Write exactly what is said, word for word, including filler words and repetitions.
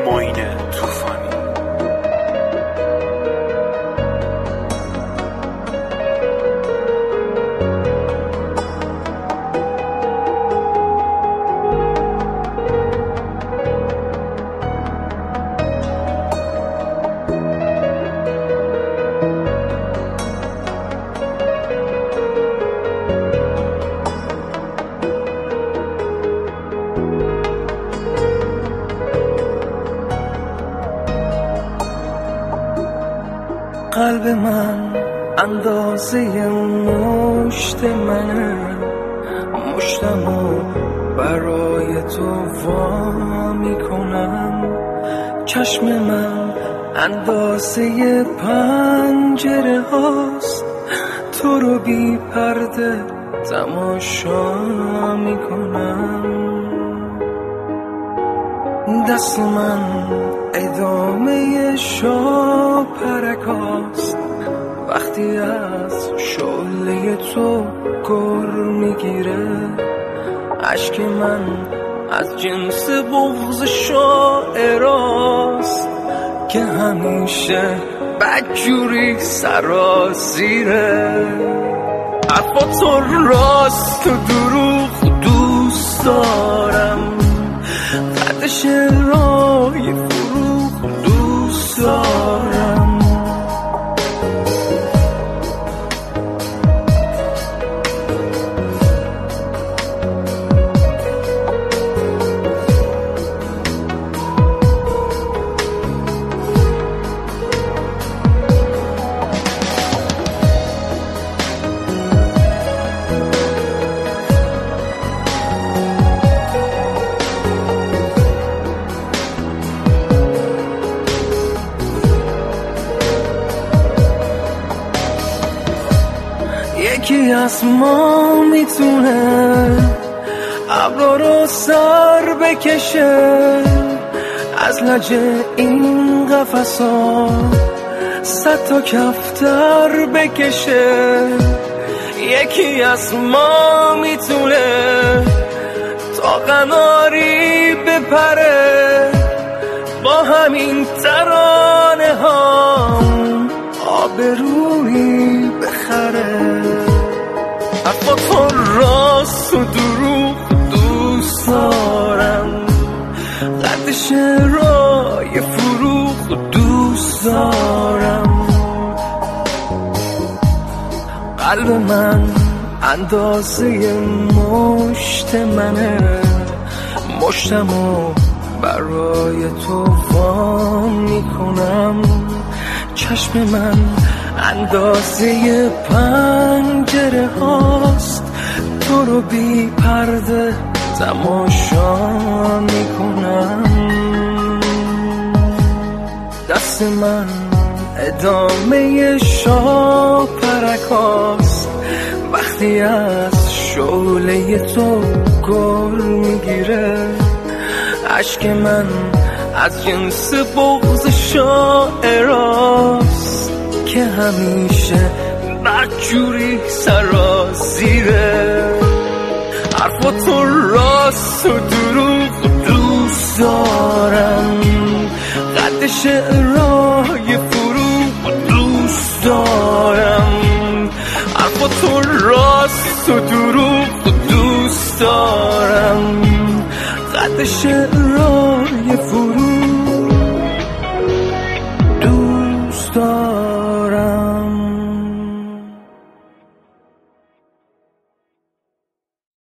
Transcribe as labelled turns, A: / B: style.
A: معین طوفانی.
B: قلب من اندازه مشت منه، مشتمو برای تو وا میکنم. چشم من اندازه پنجره هاست، تو رو بی پرده تماشا میکنم. دست من ادامه شاپرکاست، وقتی از شعله تو گر میگیره. عشق من از جنس بغض شاعراست که همیشه بدجوری سرازیره. حرفا تو راست و دروغ دوست دارم، قدش رای فروغ دوست دارم. یکی از ما میتونه ابرا رو سر بکشه، از لجه این قفصا صد تا کفتر بکشه. یکی از ما میتونه تا قناری بپره، با همین ترانه ها آبرویی بخره. حرفا تو راست و دروغ دوست دارم، قدش رای فروغ دوست دارم. قلب من اندازه مشت منه، مشتمو برای تو وا میکنم. چشم من اندازه پنجره هاست، تو رو بی پرده تماشا میکنم. دست من ادامه شاپرکاست، وقتی از شعله تو گر میگیره. عشق من از جنس بغض شاعراست که همیشه بدجوری سرازیره. حرفا تو راست و دروغ دوست دارم، قد شعرهای فروغ دوست دارم. حرفا تو راست و دروغ دوست دارم، قد شعرهای فروغ